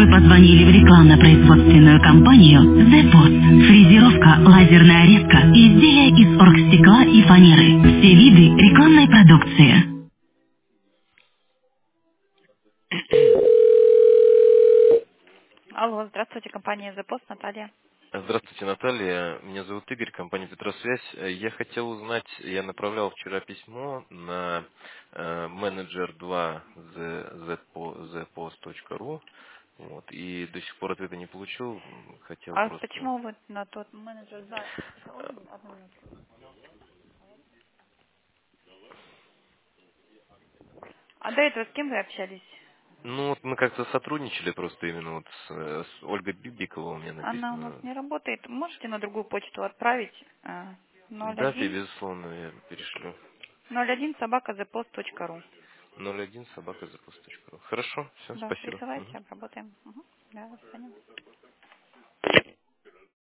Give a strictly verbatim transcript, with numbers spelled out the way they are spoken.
позвонили в рекламно-производственную компанию The Post. Фрезеровка, лазерная резка, изделия из оргстекла и фанеры. Все виды рекламной продукции. Алло, здравствуйте, компания The Post, Наталья. Здравствуйте, Наталья. Меня зовут Игорь, компания Петросвязь. Э, Я хотел узнать, я направлял вчера письмо на э, менеджер два zpost точка ру, вот, и до сих пор ответа не получил. М, Хотел А просто... почему вы на тот менеджер за... Одну минутку. А до этого с кем вы общались? Ну, вот мы как-то сотрудничали просто именно вот с, э, с Ольгой Бибикова у меня Она у нас написано. не работает. Можете на другую почту отправить? А, ноль Да, один безусловно, я перешлю. ноль один собака зепост.ру. ноль один собака запуск точка ру. Хорошо, все, Да, спасибо. Мгм. присылайте, обработаем. Угу. Да, до свидания.